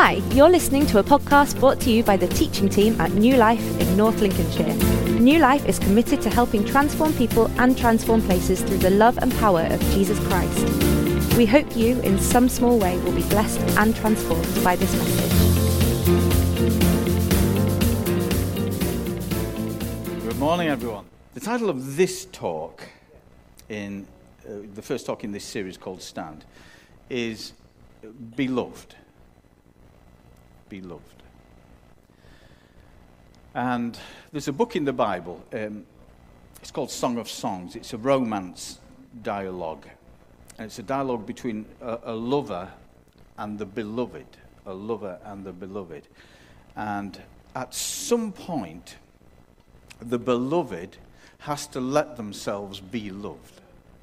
Hi, you're listening to a podcast brought to you by the teaching team at New Life in North Lincolnshire. New Life is committed to helping transform people and transform places through the love and power of Jesus Christ. We hope you, in some small way, will be blessed and transformed by this message. Good morning, everyone. The title of this talk, in the first talk in this series called Stand, is Beloved. Beloved. And there's a book in the Bible, it's called Song of Songs. It's a romance dialogue. And it's a dialogue between a lover and the beloved. A lover and the beloved. And at some point, the beloved has to let themselves be loved.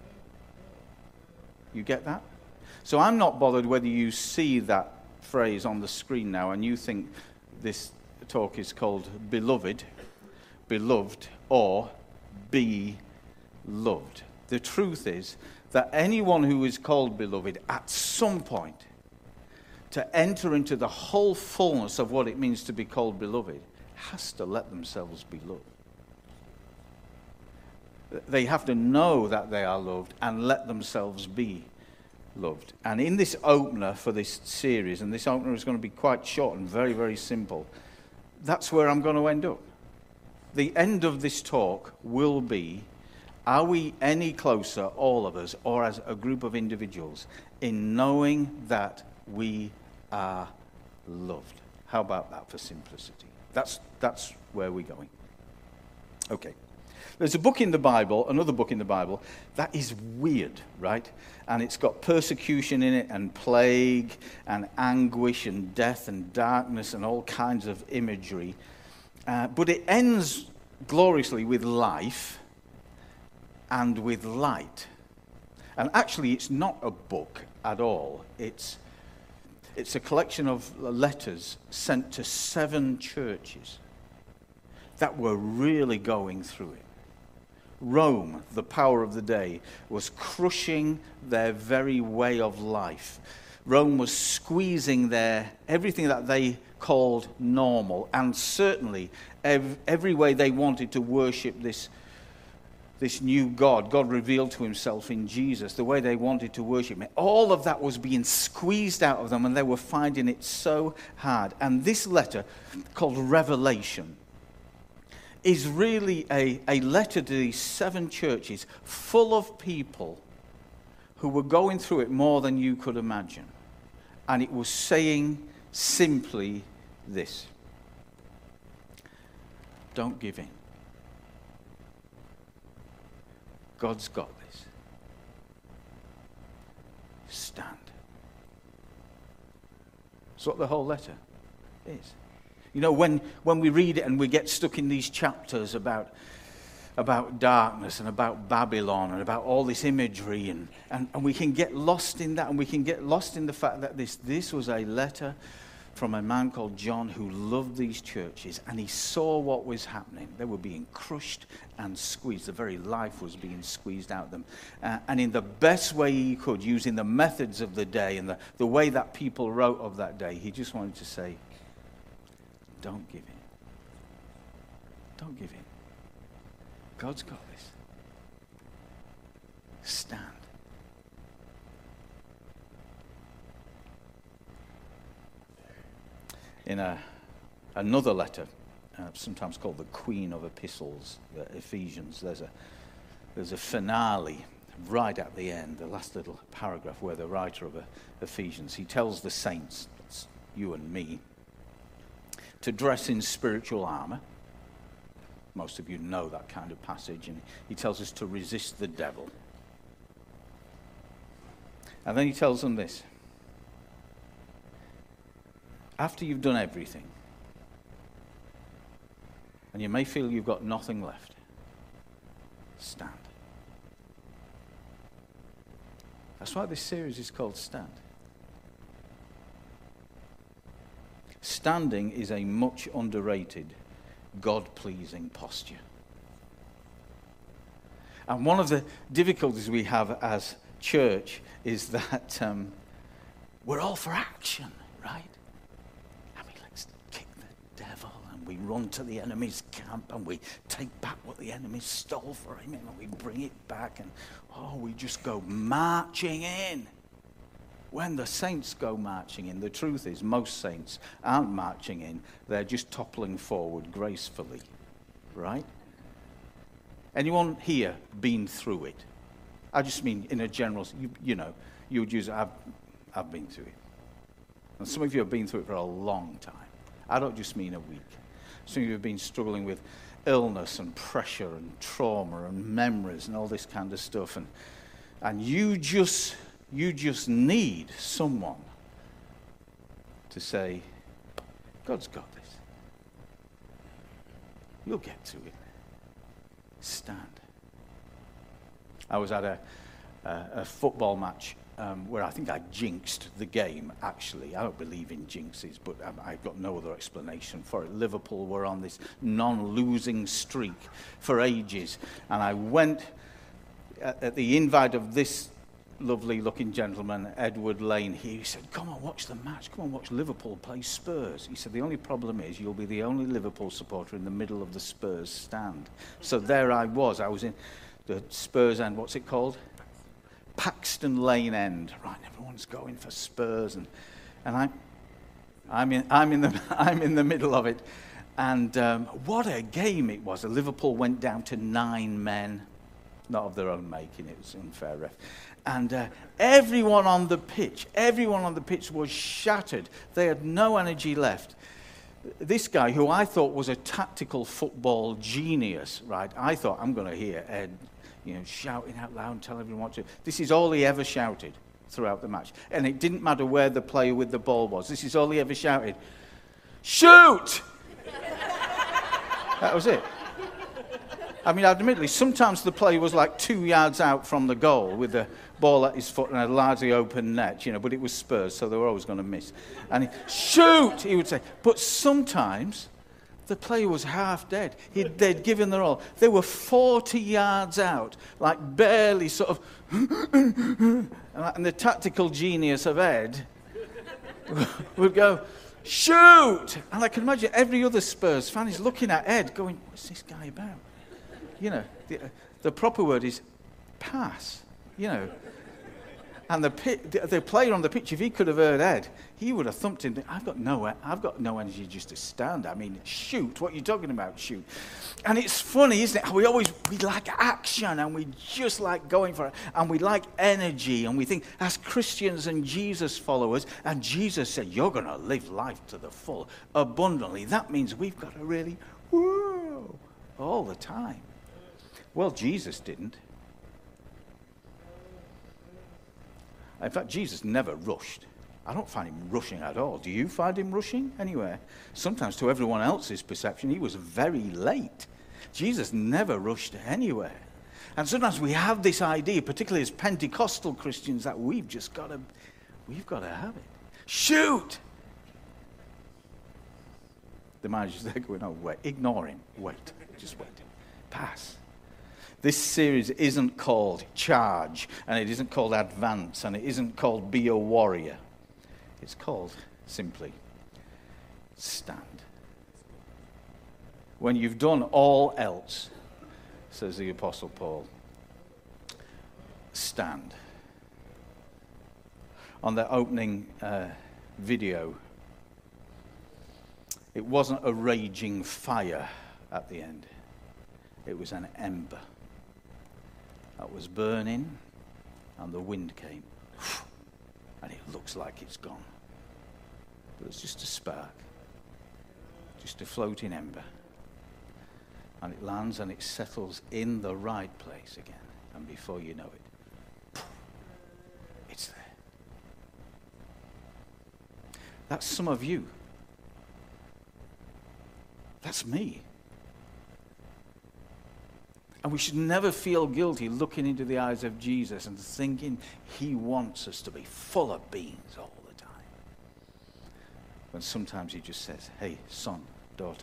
You get that? So I'm not bothered whether you see that phrase on the screen now and you think this talk is called Beloved, Beloved, or Be Loved. The truth is that anyone who is called beloved at some point to enter into the whole fullness of what it means to be called beloved has to let themselves be loved. They have to know that they are loved and let themselves be loved. And in this opener for this series, and this opener is going to be quite short and very, very simple, that's where I'm going to end up. The end of this talk will be, are we any closer, all of us, or as a group of individuals, in knowing that we are loved? How about that for simplicity? That's where we're going. Okay. There's a book in the Bible, another book in the Bible, that is weird, right? And it's got persecution in it, and plague, and anguish, and death, and darkness, and all kinds of imagery. But it ends gloriously with life and with light. And actually, it's not a book at all. It's a collection of letters sent to 7 churches that were really going through it. Rome, the power of the day, was crushing their very way of life. Rome was squeezing everything that they called normal, and certainly every way they wanted to worship this new God. God revealed to himself in Jesus, the way they wanted to worship him. All of that was being squeezed out of them, and they were finding it so hard. And this letter, called Revelation, is really a letter to these 7 churches full of people who were going through it more than you could imagine. And it was saying simply this: don't give in. God's got this. Stand. That's what the whole letter is. You know, when we read it and we get stuck in these chapters about darkness and about Babylon and about all this imagery, and we can get lost in that, and we can get lost in the fact that this was a letter from a man called John who loved these churches, and he saw what was happening. They were being crushed and squeezed. The very life was being squeezed out of them. And in the best way he could, using the methods of the day and the way that people wrote of that day, he just wanted to say, don't give in. Don't give in. God's got this. Stand. In another letter, sometimes called the Queen of Epistles, Ephesians, there's a finale right at the end, the last little paragraph where the writer of Ephesians, he tells the saints, that's you and me, to dress in spiritual armor. Most of you know that kind of passage. And he tells us to resist the devil. And then he tells them this: after you've done everything, and you may feel you've got nothing left, stand. That's why this series is called Stand. Standing is a much underrated, God-pleasing posture. And one of the difficulties we have as church is that we're all for action, right? we run to the enemy's camp and we take back what the enemy stole from him and we bring it back and, we just go marching in. When the saints go marching in, the truth is most saints aren't marching in, they're just toppling forward gracefully, right? Anyone here been through it? I just mean in a general, you would use it, I've been through it. And some of you have been through it for a long time. I don't just mean a week. Some of you have been struggling with illness and pressure and trauma and memories and all this kind of stuff. And you just need someone to say, God's got this. You'll get through it. Stand. I was at a football match where I think I jinxed the game, actually. I don't believe in jinxes, but I've got no other explanation for it. Liverpool were on this non-losing streak for ages. And I went at the invite of this lovely-looking gentleman, Edward Lane. He said, come on, watch the match. Come on, watch Liverpool play Spurs. He said, the only problem is you'll be the only Liverpool supporter in the middle of the Spurs stand. So there I was. I was in the Spurs end. What's it called? Paxton Lane end. Right, everyone's going for Spurs, and I'm in the middle of it. And what a game it was. Liverpool went down to 9 men, not of their own making. It was unfair ref. And everyone on the pitch was shattered. They had no energy left. This guy, who I thought was a tactical football genius, right? I thought, I'm going to hear Ed, shouting out loud and tell everyone what to do. This is all he ever shouted throughout the match. And it didn't matter where the player with the ball was. This is all he ever shouted. Shoot! That was it. I mean, admittedly, sometimes the player was like 2 yards out from the goal with the ball at his foot and a largely open net, but it was Spurs, so they were always going to miss. And shoot, he would say. But sometimes the player was half dead. They'd given their all. They were 40 yards out, like barely sort of, and the tactical genius of Ed would go, shoot! And I can imagine every other Spurs fan is looking at Ed going, what's this guy about? The proper word is pass, And the player on the pitch, if he could have heard Ed, he would have thumped him. I've got no energy just to stand. I mean, shoot. What are you talking about, shoot? And it's funny, isn't it? We like action, and we just like going for it, and we like energy, and we think as Christians and Jesus followers, and Jesus said, you're going to live life to the full, abundantly. That means we've got to really, whoa, all the time. Well, Jesus didn't. In fact, Jesus never rushed. I don't find him rushing at all. Do you find him rushing anywhere? Sometimes to everyone else's perception, he was very late. Jesus never rushed anywhere. And sometimes we have this idea, particularly as Pentecostal Christians, that we've got to have it. Shoot! The manager's there going, oh, wait, ignore him. Wait, just wait. Pass. This series isn't called Charge, and it isn't called Advance, and it isn't called Be a Warrior. It's called simply Stand. When you've done all else, says the Apostle Paul, stand. On the opening video, it wasn't a raging fire at the end. It was an ember that was burning, and the wind came, and it looks like it's gone. But it's just a spark, just a floating ember. And it lands and it settles in the right place again. And before you know it, it's there. That's some of you. That's me. And we should never feel guilty looking into the eyes of Jesus and thinking he wants us to be full of beans all the time. When sometimes he just says, hey, son, daughter,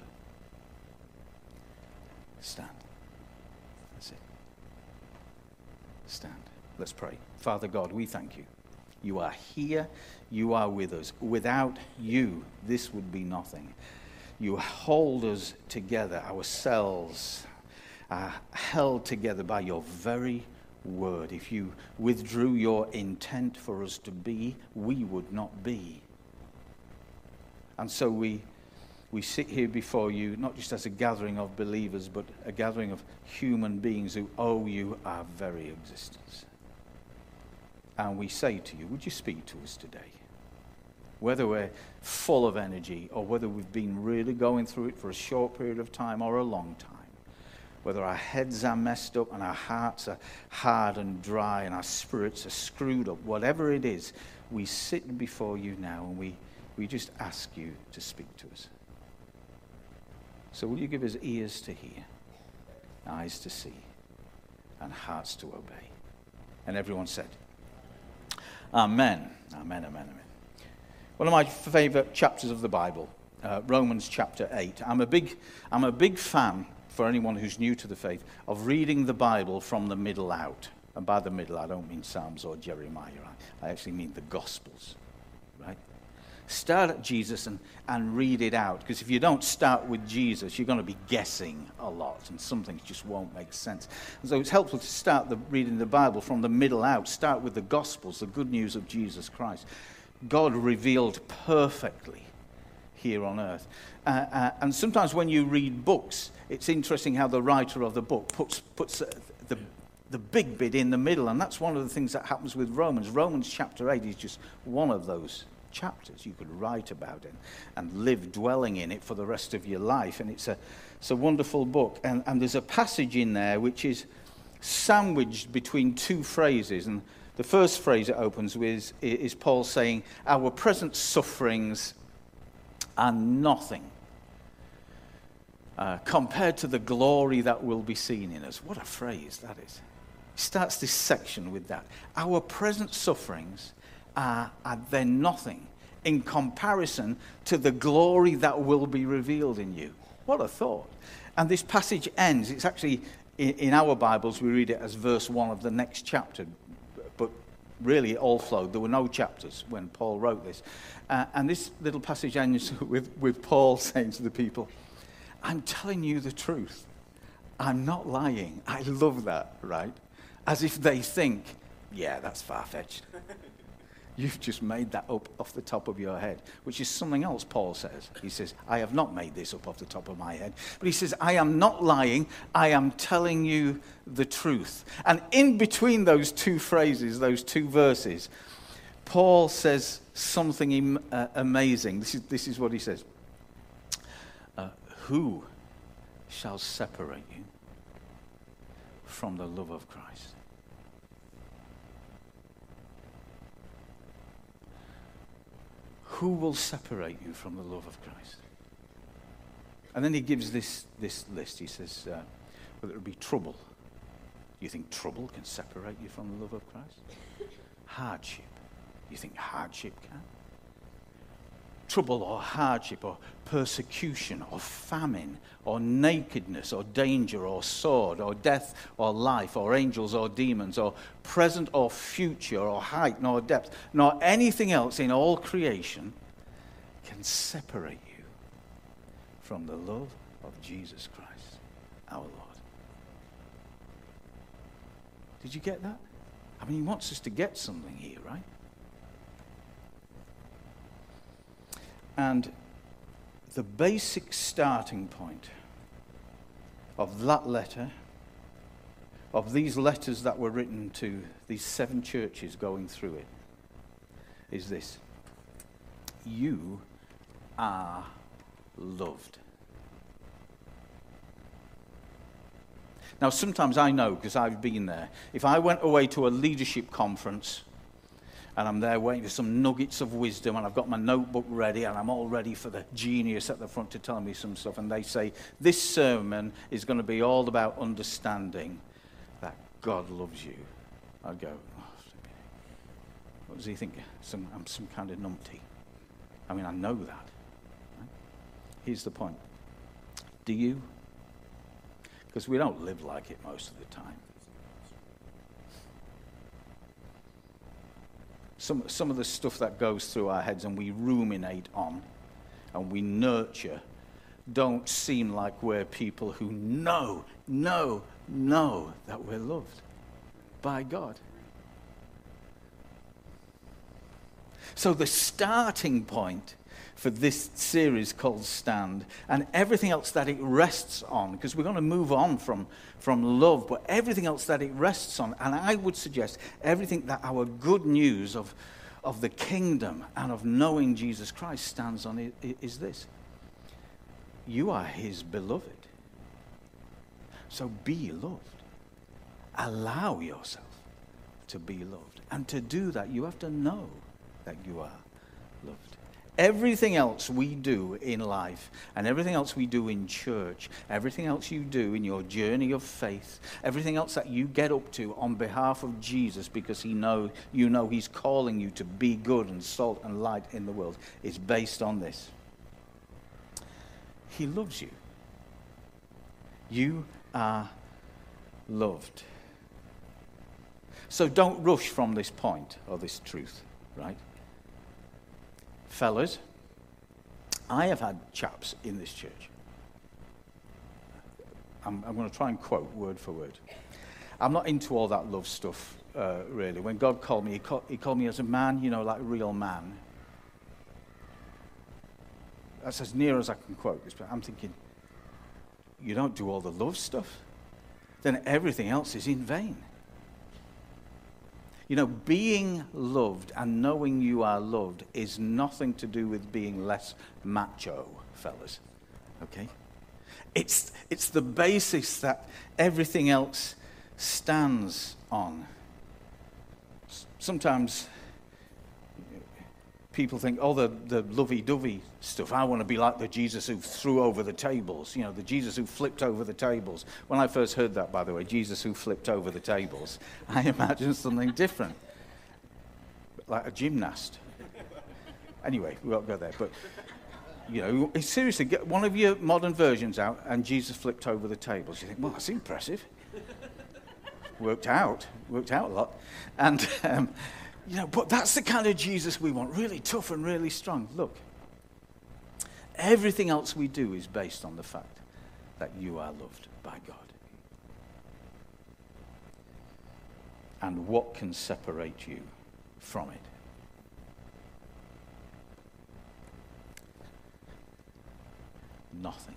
stand. That's it. Stand. Let's pray. Father God, we thank you. You are here. You are with us. Without you, this would be nothing. You hold us together, ourselves are held together by your very word. If you withdrew your intent for us to be, we would not be. And so we sit here before you, not just as a gathering of believers, but a gathering of human beings who owe you our very existence. And we say to you, would you speak to us today? Whether we're full of energy or whether we've been really going through it for a short period of time or a long time. Whether our heads are messed up and our hearts are hard and dry and our spirits are screwed up, whatever it is, we sit before you now and we just ask you to speak to us. So will you give us ears to hear, eyes to see, and hearts to obey? And everyone said, Amen. Amen, amen, amen. One of my favorite chapters of the Bible, Romans chapter 8. I'm a big fan, for anyone who's new to the faith, of reading the Bible from the middle out. And by the middle, I don't mean Psalms or Jeremiah. I actually mean the Gospels, right? Start at Jesus and read it out. Because if you don't start with Jesus, you're going to be guessing a lot. And some things just won't make sense. And so it's helpful to start reading the Bible from the middle out. Start with the Gospels, the good news of Jesus Christ. God revealed perfectly here on earth. And sometimes when you read books, it's interesting how the writer of the book puts the big bit in the middle. And that's one of the things that happens with Romans. Romans chapter 8 is just one of those chapters. You could write about it and live dwelling in it for the rest of your life. And it's a wonderful book. And there's a passage in there which is sandwiched between two phrases. And the first phrase it opens with is Paul saying, our present sufferings are nothing compared to the glory that will be seen in us. What a phrase that is. He starts this section with that. Our present sufferings are then nothing in comparison to the glory that will be revealed in you. What a thought. And this passage ends, it's actually, in our Bibles, we read it as verse 1 of the next chapter. But really it all flowed. There were no chapters when Paul wrote this. And this little passage ends with Paul saying to the people, I'm telling you the truth. I'm not lying. I love that, right? As if they think, yeah, that's far-fetched. You've just made that up off the top of your head, which is something else Paul says. He says, I have not made this up off the top of my head. But he says, I am not lying. I am telling you the truth. And in between those two phrases, those two verses, Paul says something amazing. This is what he says. Who shall separate you from the love of Christ? Who will separate you from the love of Christ? And then he gives this list. He says, whether it be trouble. Do you think trouble can separate you from the love of Christ? Hardship. You think hardship can? Trouble or hardship or persecution or famine or nakedness or danger or sword or death or life or angels or demons or present or future or height nor depth nor anything else in all creation can separate you from the love of Jesus Christ, our Lord. Did you get that? I mean, he wants us to get something here, right? And the basic starting point of that letter, of these letters that were written to these 7 churches going through it, is this. You are loved. Now, sometimes I know, because I've been there, if I went away to a leadership conference and I'm there waiting for some nuggets of wisdom, and I've got my notebook ready, and I'm all ready for the genius at the front to tell me some stuff, and they say, this sermon is going to be all about understanding that God loves you. I'd go, what does he think? I'm some kind of numpty. I mean, I know that. Right? Here's the point. Do you? Because we don't live like it most of the time. Some of the stuff that goes through our heads and we ruminate on and we nurture don't seem like we're people who know that we're loved by God. So the starting point for this series called Stand, and everything else that it rests on, because we're going to move on from love, but everything else that it rests on, and I would suggest everything that our good news of the kingdom and of knowing Jesus Christ stands on is this. You are his beloved. So be loved. Allow yourself to be loved. And to do that, you have to know that you are loved. Everything else we do in life, and everything else we do in church, everything else you do in your journey of faith, everything else that you get up to on behalf of Jesus because you know he's calling you to be good and salt and light in the world, is based on this. He loves you. You are loved. So don't rush from this point or this truth, right? Fellas, I have had chaps in this church. I'm going to try and quote word for word. I'm not into all that love stuff, really. When God called me, he called me as a man, like a real man. That's as near as I can quote this, but I'm thinking, you don't do all the love stuff, then everything else is in vain. Being loved and knowing you are loved is nothing to do with being less macho, fellas. Okay? It's the basis that everything else stands on. Sometimes people think, the lovey-dovey stuff, I want to be like the Jesus who threw over the tables, the Jesus who flipped over the tables. When I first heard that, by the way, Jesus who flipped over the tables, I imagined something different, like a gymnast. Anyway, we won't go there, but, seriously, get one of your modern versions out, and Jesus flipped over the tables. You think, well, that's impressive. Worked out a lot. And, but that's the kind of Jesus we want, really tough and really strong. Look, everything else we do is based on the fact that you are loved by God. And what can separate you from it? Nothing.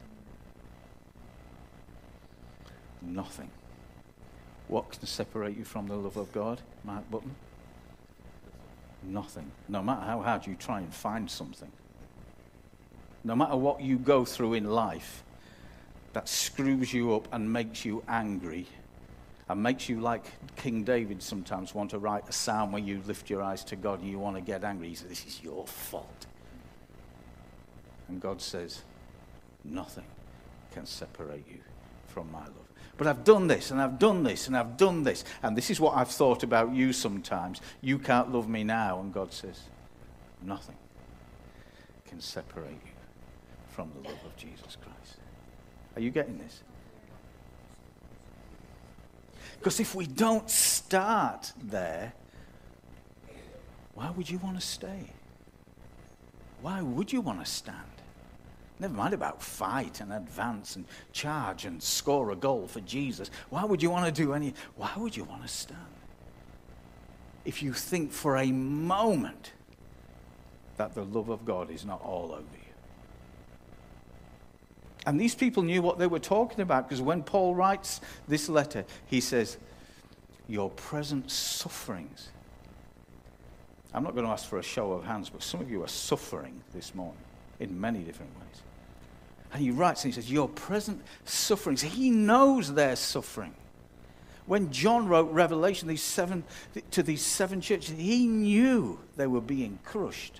Nothing. What can separate you from the love of God, Mark Button? Nothing. No matter how hard you try and find something. No matter what you go through in life that screws you up and makes you angry and makes you, like King David sometimes, want to write a psalm where you lift your eyes to God and you want to get angry. He says, this is your fault. And God says, nothing can separate you from my love. But I've done this, and I've done this, and I've done this, and this is what I've thought about you sometimes. You can't love me now. And God says, nothing can separate you from the love of Jesus Christ. Are you getting this? Because if we don't start there, why would you want to stay? Why would you want to stand? Never mind about fight and advance and charge and score a goal for Jesus. Why would you want to do any? Why would you want to stand? If you think for a moment that the love of God is not all over you. And these people knew what they were talking about, because when Paul writes this letter, he says, your present sufferings. I'm not going to ask for a show of hands, but some of you are suffering this morning in many different ways. And he writes and he says, your present sufferings. He knows they're suffering. When John wrote Revelation to these seven churches, he knew they were being crushed.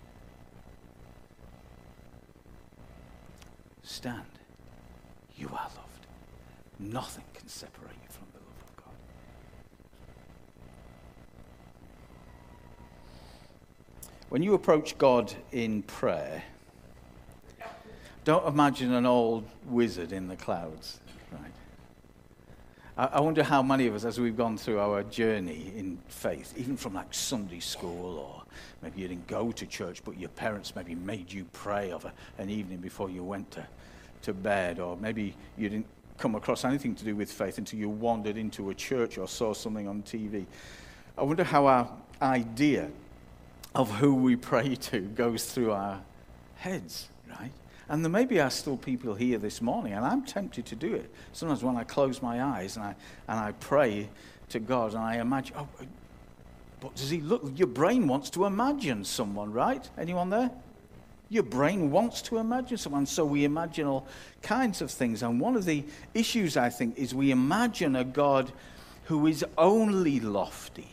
Stand. You are loved. Nothing can separate you from the love of God. When you approach God in prayer, don't imagine an old wizard in the clouds, right? I wonder how many of us, as we've gone through our journey in faith, even from like Sunday school, or maybe you didn't go to church, but your parents maybe made you pray over an evening before you went to bed, or maybe you didn't come across anything to do with faith until you wandered into a church or saw something on TV. I wonder how our idea of who we pray to goes through our heads, right? And there maybe are still people here this morning, and I'm tempted to do it. Sometimes when I close my eyes and I pray to God, and I imagine, oh, but does he look? Your brain wants to imagine someone, right? Anyone there? Your brain wants to imagine someone, so we imagine all kinds of things. And one of the issues, I think, is we imagine a God who is only lofty,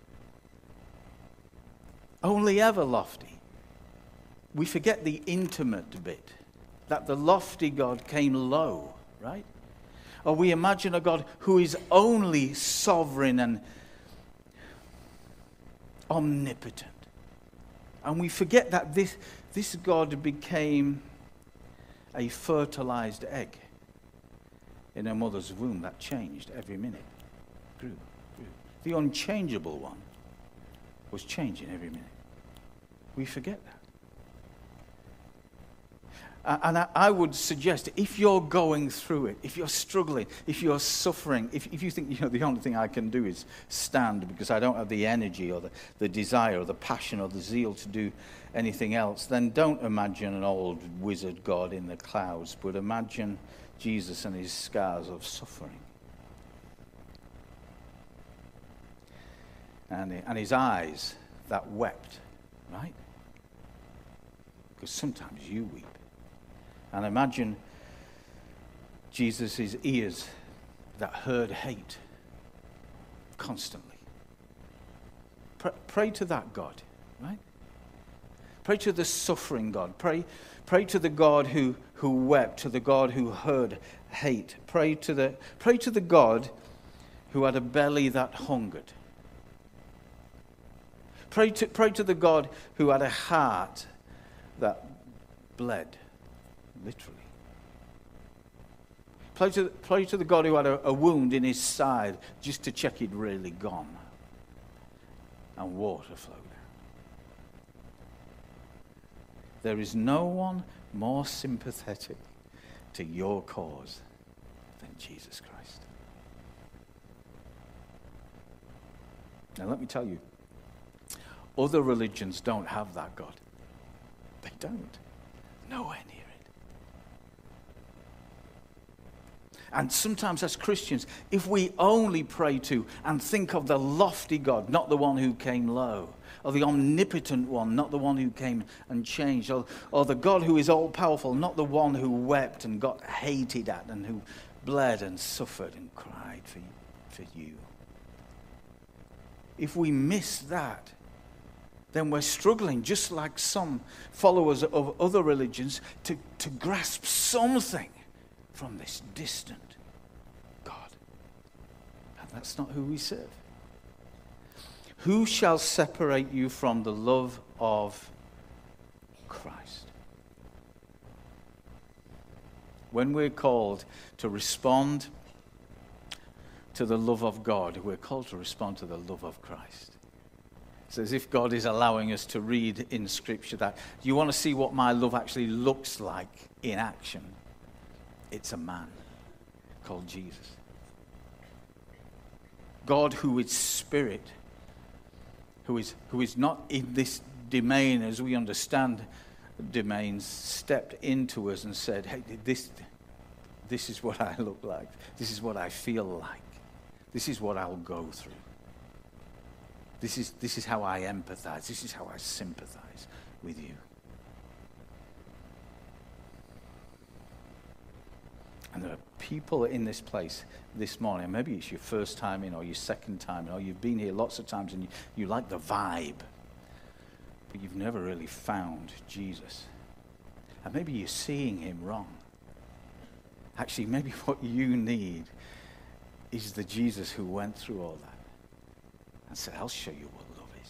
only ever lofty. We forget the intimate bit, that the lofty God came low, right? Or we imagine a God who is only sovereign and omnipotent. And we forget that this God became a fertilized egg in a mother's womb that changed every minute. Grew. The unchangeable one was changing every minute. We forget that. And I would suggest, if you're going through it, if you're struggling, if you're suffering, if you think, the only thing I can do is stand because I don't have the energy or the desire or the passion or the zeal to do anything else, then don't imagine an old wizard God in the clouds, but imagine Jesus and his scars of suffering. And his eyes that wept, right? Because sometimes you weep. And imagine Jesus' ears that heard hate constantly. Pray to that God, right? Pray to the suffering God. Pray to the God who wept, to the God who heard hate. Pray to the God who had a belly that hungered. Pray to the God who had a heart that bled. Literally. Pray to the God who had a wound in his side just to check he'd really gone. And water flowed out. There is no one more sympathetic to your cause than Jesus Christ. Now let me tell you, other religions don't have that God. They don't. Nowhere near it. And sometimes as Christians, if we only pray to and think of the lofty God, not the one who came low, or the omnipotent one, not the one who came and changed, or the God who is all-powerful, not the one who wept and got hated at and who bled and suffered and cried for you. If we miss that, then we're struggling, just like some followers of other religions, to grasp something from this distant God. And that's not who we serve. Who shall separate you from the love of Christ? When we're called to respond to the love of God, we're called to respond to the love of Christ. It's as if God is allowing us to read in Scripture that, do you want to see what my love actually looks like in action? It's a man called Jesus. God who is spirit, who is not in this domain as we understand domains, stepped into us and said, hey, this is what I look like. This is what I feel like. This is what I'll go through. This is how I empathize. This is how I sympathize with you. And there are people in this place this morning, maybe it's your first time in or your second time in, or you've been here lots of times and you like the vibe, but you've never really found Jesus. And maybe you're seeing him wrong. Actually, maybe what you need is the Jesus who went through all that and said, I'll show you what love is.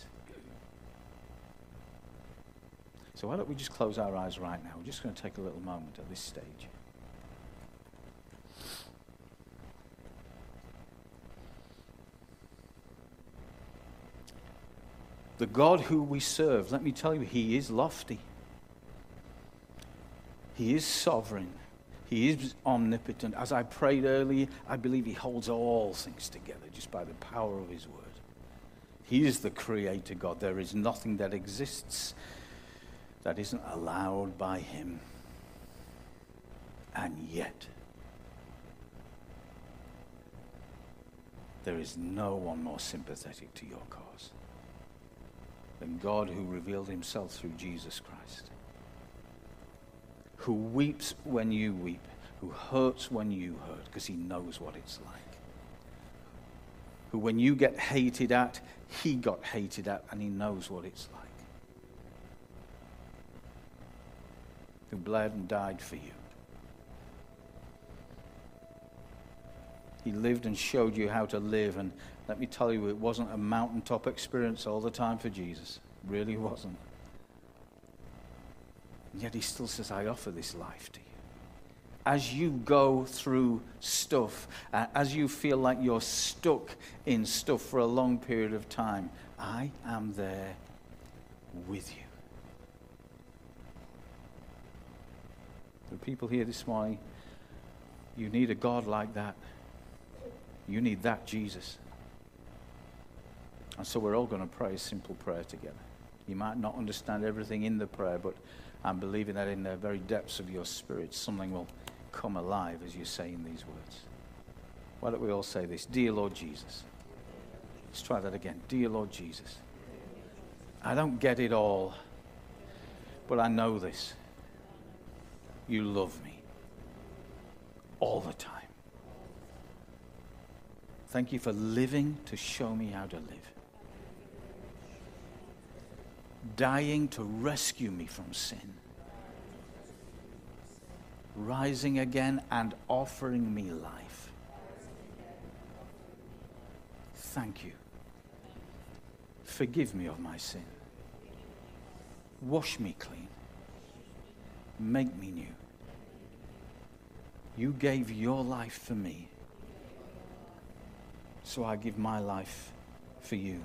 So why don't we just close our eyes right now? We're just going to take a little moment at this stage. The God who we serve, let me tell you, he is lofty. He is sovereign. He is omnipotent. As I prayed earlier, I believe he holds all things together just by the power of his word. He is the creator God. There is nothing that exists that isn't allowed by him. And yet, there is no one more sympathetic to your cause than God, who revealed himself through Jesus Christ, who weeps when you weep, who hurts when you hurt, because he knows what it's like. Who, when you get hated at, he got hated at, and he knows what it's like. Who bled and died for you. He lived and showed you how to live, and let me tell you, it wasn't a mountaintop experience all the time for Jesus. It really wasn't. And yet he still says, I offer this life to you. As you go through stuff, as you feel like you're stuck in stuff for a long period of time, I am there with you. There are people here this morning, you need a God like that. You need that Jesus. And so we're all going to pray a simple prayer together. You might not understand everything in the prayer, but I'm believing that in the very depths of your spirit, something will come alive as you're saying these words. Why don't we all say this? Dear Lord Jesus. Let's try that again. Dear Lord Jesus. I don't get it all, but I know this. You love me all the time. Thank you for living to show me how to live. Dying to rescue me from sin. Rising again and offering me life. Thank you. Forgive me of my sin. Wash me clean. Make me new. You gave your life for me, so I give my life for you.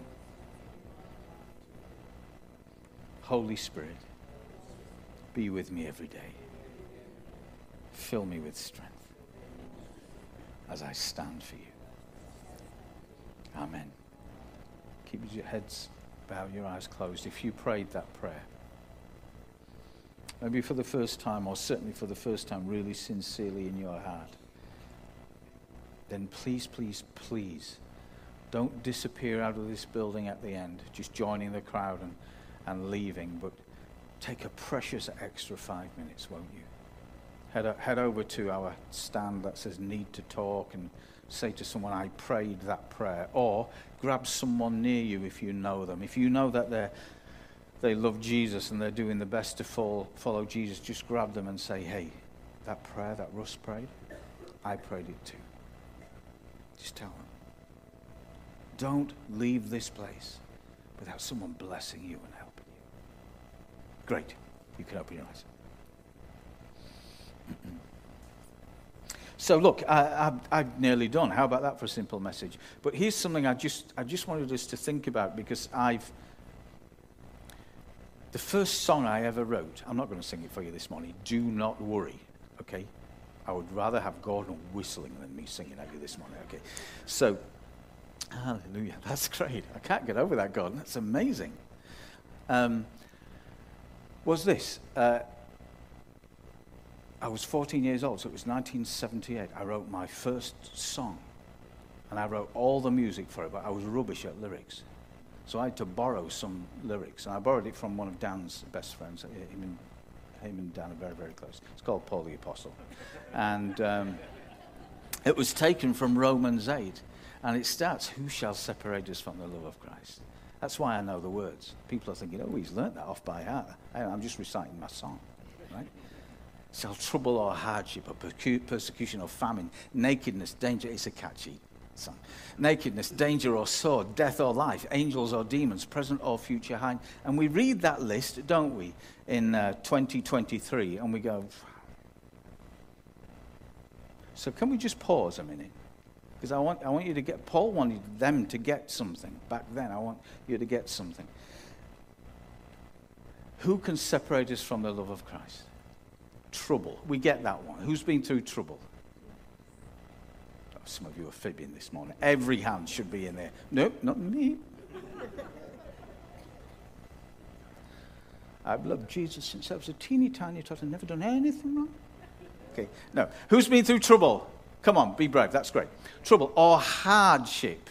Holy Spirit, be with me every day. Fill me with strength as I stand for you. Amen. Keep your heads bowed, your eyes closed. If you prayed that prayer, maybe for the first time, or certainly for the first time, really sincerely in your heart, then please, please, please, don't disappear out of this building at the end, just joining the crowd and leaving, but take a precious extra 5 minutes, won't you? Head over to our stand that says Need to Talk and say to someone, I prayed that prayer. Or grab someone near you if you know them. If you know that they love Jesus and they're doing the best to follow Jesus, just grab them and say, hey, that prayer that Russ prayed, I prayed it too. Just tell them. Don't leave this place without someone blessing you and helping you. Great. You can open your eyes. So look, I've nearly done. How about that for a simple message? But here's something I just wanted us to think about, because the first song I ever wrote, I'm not going to sing it for you this morning, Do Not Worry, okay? I would rather have Gordon whistling than me singing at you this morning, okay? So, hallelujah, that's great. I can't get over that, Gordon. That's amazing. Was this. I was 14 years old, so it was 1978. I wrote my first song, and I wrote all the music for it, but I was rubbish at lyrics. So I had to borrow some lyrics, and I borrowed it from one of Dan's best friends. Him and Dan are very, very close. It's called Paul the Apostle. And it was taken from Romans 8, and it starts, who shall separate us from the love of Christ? That's why I know the words. People are thinking, oh, he's learnt that off by heart. I'm just reciting my song, right? Shall trouble or hardship or persecution or famine, nakedness, danger. It's a catchy song. Nakedness, danger or sword, death or life, angels or demons, present or future hide. And we read that list, don't we, in 2023, and we go, so can we just pause a minute Because I want you to get, Paul wanted them to get something. Back then, I want you to get something. Who can separate us from the love of Christ? Trouble. We get that one. Who's been through trouble? Oh, some of you are fibbing this morning. Every hand should be in there. Nope, not me. I've loved Jesus since I was a teeny tiny tot and never done anything wrong. Okay, no. Who's been through trouble? Come on, be brave. That's great. Trouble or hardship.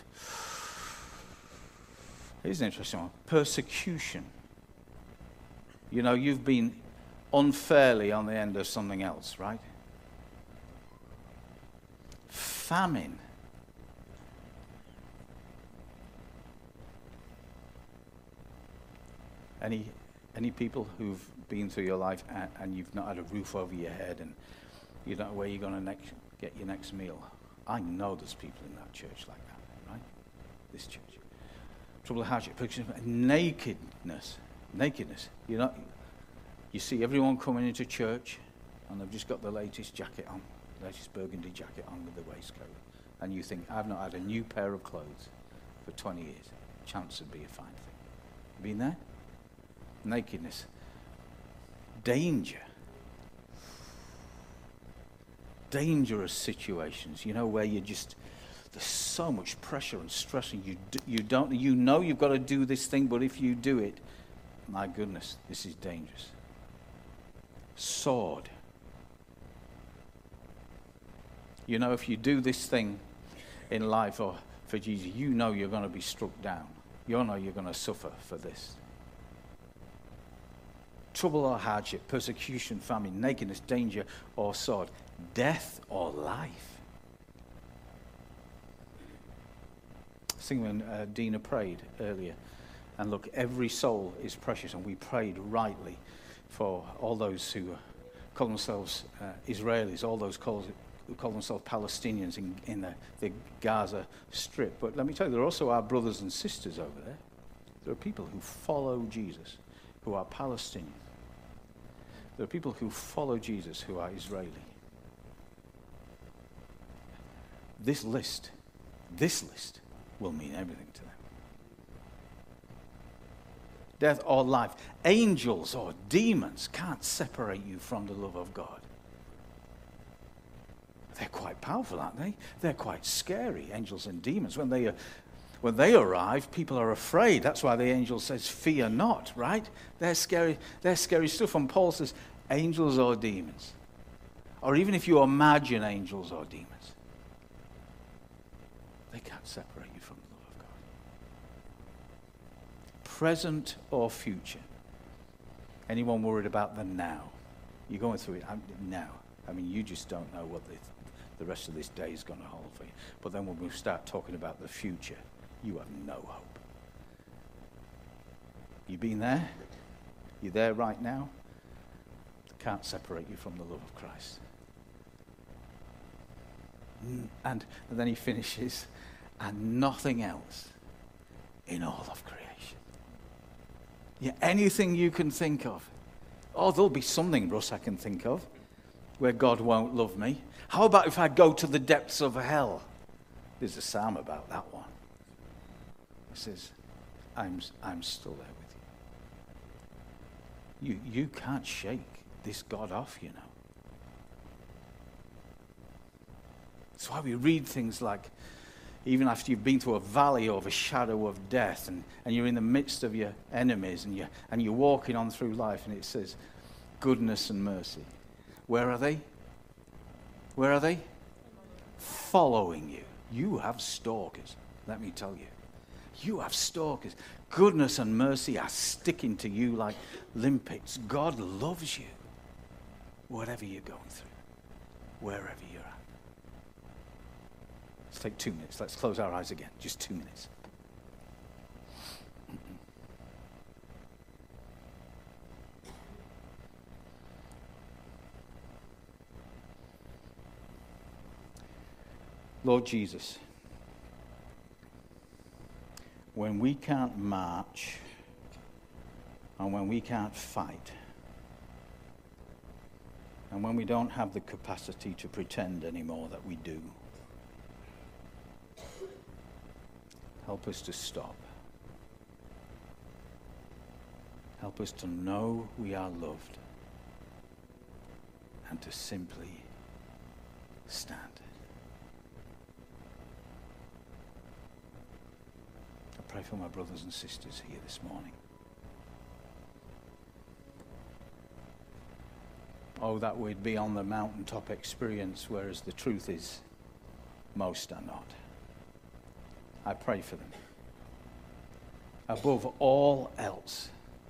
Here's an interesting one. Persecution. You know, you've been unfairly on the end of something else, right? Famine. Any people who've been through your life and you've not had a roof over your head and you don't know where you're going to get your next meal? I know there's people in that church like that, right? This church. Trouble, hardship, nakedness. Nakedness. You see everyone coming into church and they've just got the latest jacket on, latest burgundy jacket on with the waistcoat. And you think, I've not had a new pair of clothes for 20 years. Chance would be a fine thing. Been there? Nakedness. Danger. Dangerous situations, where there's so much pressure and stress, and you know you've got to do this thing, but if you do it, my goodness, this is dangerous. Sword. If you do this thing in life or for Jesus, you're going to be struck down. You're going to suffer for this. Trouble or hardship, persecution, famine, nakedness, danger or sword, death or life. I think when Dina prayed earlier, and look, every soul is precious, and we prayed rightly for all those who call themselves Israelis, all those who call themselves Palestinians in the Gaza Strip. But let me tell you, there are also our brothers and sisters over there. There are people who follow Jesus, who are Palestinian. There are people who follow Jesus who are Israeli. This list will mean everything to them. Death or life, angels or demons can't separate you from the love of God. They're quite powerful, aren't they? They're quite scary, angels and demons. When they arrive, people are afraid. That's why the angel says, fear not, right? They're scary stuff. And Paul says, angels or demons. Or even if you imagine angels or demons, they can't separate you from the love of God. Present or future. Anyone worried about the now? You're going through it now. I mean, you just don't know what the rest of this day is going to hold for you. But then when we start talking about the future, you have no hope. You been there? You're there right now? Can't separate you from the love of Christ. And then he finishes, and nothing else in all of creation. Yeah, anything you can think of. Oh, there'll be something, Russ, I can think of, where God won't love me. How about if I go to the depths of hell? There's a psalm about that one. It says, I'm still there with you. You can't shake this God off, That's why we read things like, even after you've been through a valley or a shadow of death, and you're in the midst of your enemies, and you're walking on through life, and it says, goodness and mercy. Where are they? Where are they? Following you. You have stalkers, let me tell you. You have stalkers. Goodness and mercy are sticking to you like limpets. God loves you, whatever you're going through, wherever you're at. Let's take 2 minutes. Let's close our eyes again. Just 2 minutes. Lord Jesus, when we can't march and when we can't fight and when we don't have the capacity to pretend anymore that we do, Help us to stop. Help us to know we are loved and to simply stand. I pray for my brothers and sisters here this morning. Oh, that we'd be on the mountaintop experience, whereas the truth is, most are not. I pray for them. Above all else,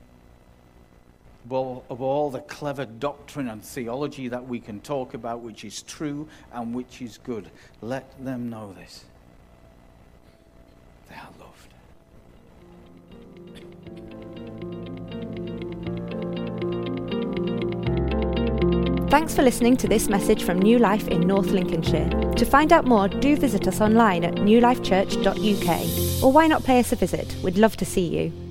of all the clever doctrine and theology that we can talk about, which is true and which is good, let them know this. They are loved. Thanks for listening to this message from New Life in North Lincolnshire. To find out more, do visit us online at newlifechurch.uk. Or why not pay us a visit? We'd love to see you.